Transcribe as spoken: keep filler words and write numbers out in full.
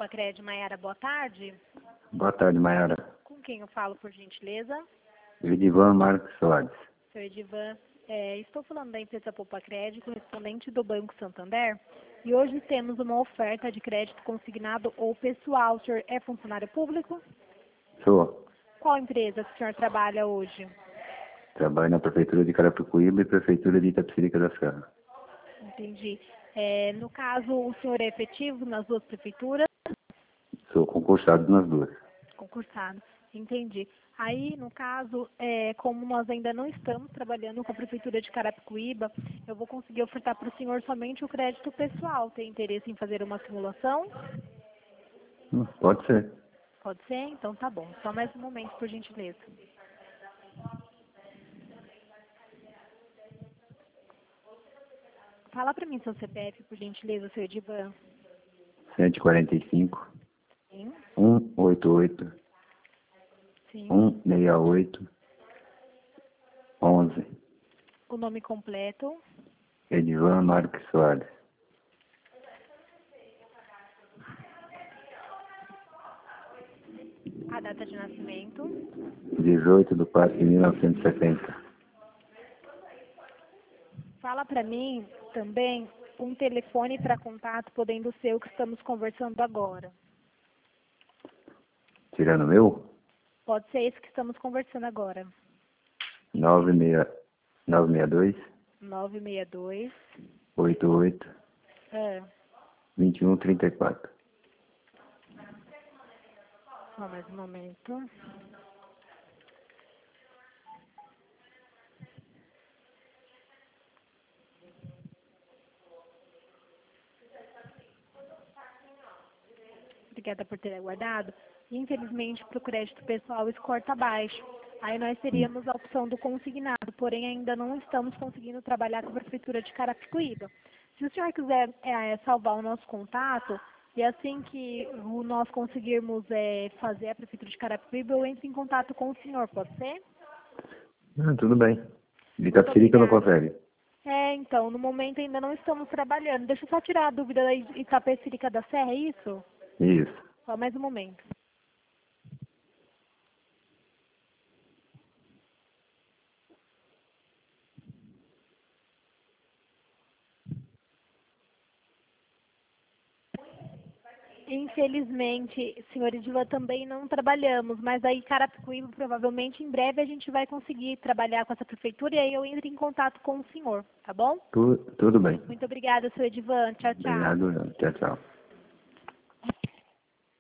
Pupacred, Maiara, boa tarde. Boa tarde, Maiara. Com quem eu falo, por gentileza? Edivan Marcos Soares. Seu Edivan, é, estou falando da empresa Pupacred, correspondente do Banco Santander, e hoje temos uma oferta de crédito consignado ou pessoal. O senhor é funcionário público? Sou. Qual empresa que o senhor trabalha hoje? Trabalho na Prefeitura de Carapicuíba e Prefeitura de Itapecerica da Serra. Entendi. É, no caso, o senhor é efetivo nas duas prefeituras? Sou concursado nas duas. Concursado. Entendi. Aí, no caso, é, como nós ainda não estamos trabalhando com a Prefeitura de Carapicuíba, eu vou conseguir ofertar para o senhor somente o crédito pessoal. Tem interesse em fazer uma simulação? Hum, Pode ser. Pode ser? Então tá bom. Só mais um momento, por gentileza. Fala para mim seu C P F, por gentileza, seu Edivan. cento e quarenta e cinco, Sim, cento e oitenta e oito, sim. cento e sessenta e oito, onze. O nome completo. Edivan Marcos Soares. A data de nascimento. dezoito de quatro de mil novecentos e setenta. Fala para mim também um telefone para contato, podendo ser o que estamos conversando agora. Tirando o meu? Pode ser esse que estamos conversando agora. nove seis dois, nove seis dois. oito oito, É. vinte e um, trinta e quatro. Só mais um momento. Obrigada por ter aguardado. Infelizmente, para o crédito pessoal, esse corta abaixo. Aí nós teríamos a opção do consignado, porém ainda não estamos conseguindo trabalhar com a Prefeitura de Carapicuíba. Se o senhor quiser é, salvar o nosso contato, e assim que o- nós conseguirmos é, fazer a Prefeitura de Carapicuíba, eu entro em contato com o senhor, pode ser? Ah, tudo bem. De Muito Itapecerica não obrigada. consegue. É, então, no momento ainda não estamos trabalhando. Deixa eu só tirar a dúvida da Itapecerica da Serra, é isso? Isso. Só mais um momento. Infelizmente, senhor Edivan, também não trabalhamos, mas aí Carapicuíba, provavelmente em breve a gente vai conseguir trabalhar com essa prefeitura e aí eu entro em contato com o senhor, tá bom? Tu, tudo bem. Muito obrigada, senhor Edivan. Tchau, tchau. Obrigado. Tchau, tchau.